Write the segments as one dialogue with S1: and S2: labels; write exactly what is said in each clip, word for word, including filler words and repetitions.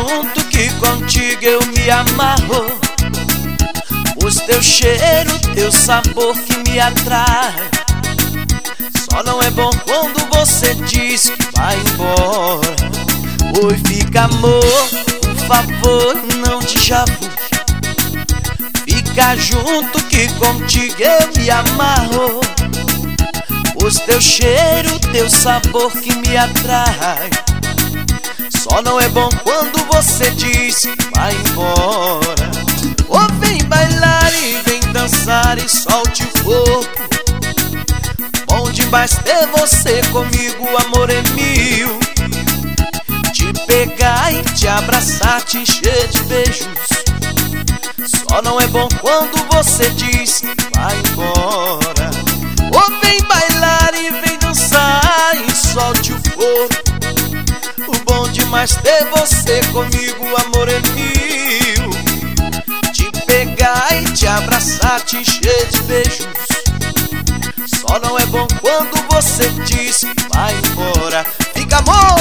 S1: junto que contigo eu me amarro. Os teu cheiro, teu sabor que me atrai. Só não é bom quando você diz que vai embora. Oi, fica amor, por favor, não te chavo. Fica junto que contigo eu me amarro. Os teu cheiro, teu sabor que me atrai. Só não é bom quando você diz que vai embora. Ou vem bailar e vem dançar e solte o corpo. Bom demais ter você comigo, amor é mil. Te pegar e te abraçar, te encher de beijos. Só não é bom quando você diz que vai embora. Ou vem bailar e vem dançar e solte o corpo. O bom demais ter você comigo, amor é mil. Te pegar e te abraçar, te encher de beijos. Só não é bom quando você diz que vai embora. Fica amor!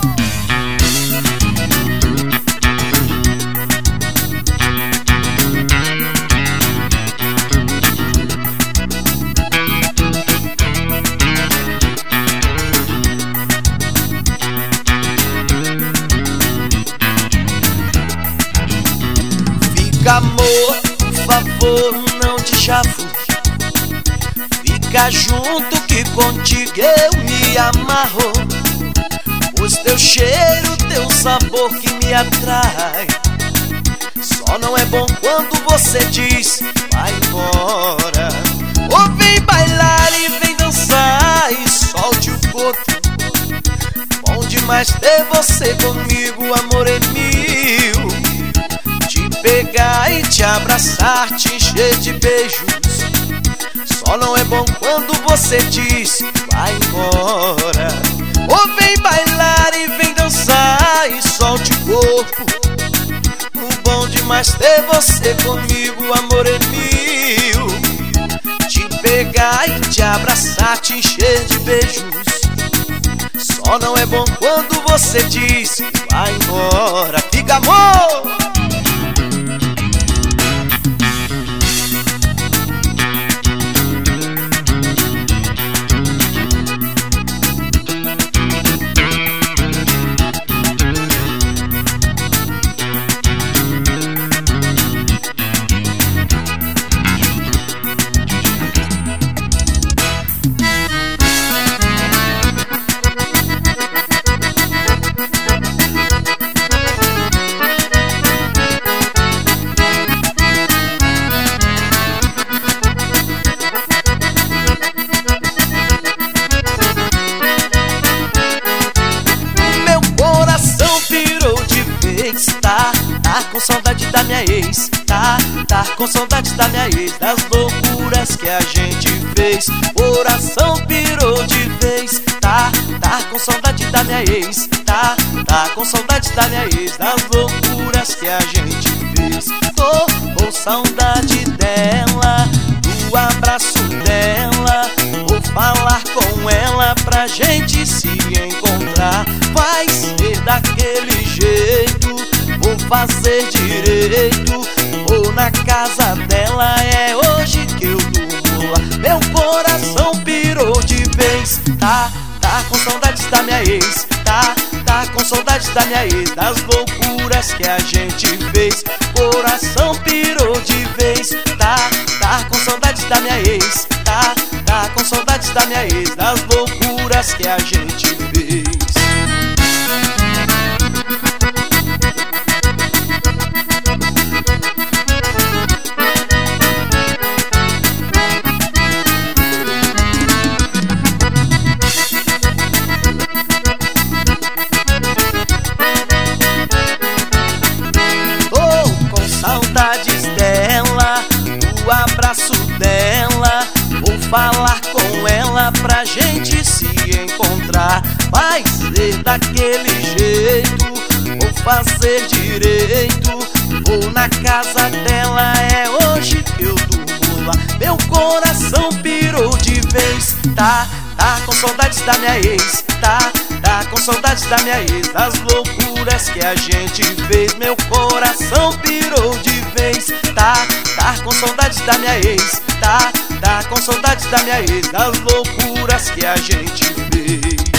S1: Fica amor, por favor, não te chafo. Fica junto que contigo eu me amarro. Os teu cheiro, teu sabor que me atrai. Só não é bom quando você diz vai embora. Ou vem bailar e vem dançar e solte o corpo. Bom demais ter você comigo, amor é mil. Te pegar e te abraçar, te encher de beijos. Só não é bom quando você diz vai embora. Ou vem bailar e vem dançar e solte o corpo. O bom demais ter você comigo, amor é mil. Te pegar e te abraçar, te encher de beijos. Só não é bom quando você diz vai embora. Fica amor! Tá, tá com saudade da minha ex. Tá, tá com saudade da minha ex. Das loucuras que a gente fez. Coração pirou de vez. Tá, tá com saudade da minha ex. Tá, tá com saudade da minha ex. Das loucuras que a gente fez. Tô com saudade dela, do abraço dela. Vou falar com ela pra gente se encontrar. Vai ser daquele jeito, vou fazer direito. Vou na casa dela, é hoje que eu durmo lá. Meu coração pirou de vez. Tá, tá com saudades da minha ex. Tá, tá com saudades da minha ex. Das loucuras que a gente fez. Coração pirou de vez. Tá, tá com saudades da minha ex. Tá, tá com saudades da minha ex. Das loucuras que a gente fez. Saudades dela, o abraço dela. Vou falar com ela pra gente se encontrar. Vai ser daquele jeito, vou fazer direito. Vou na casa dela, é hoje que eu durmo lá. Meu coração pirou de vez. Tá, tá tá com saudades da minha ex, tá, tá com saudades da minha ex. Das loucuras que a gente fez, meu coração pirou de vez. Tá, tá com saudades da minha ex, tá, tá com saudades da minha ex. Das loucuras que a gente fez.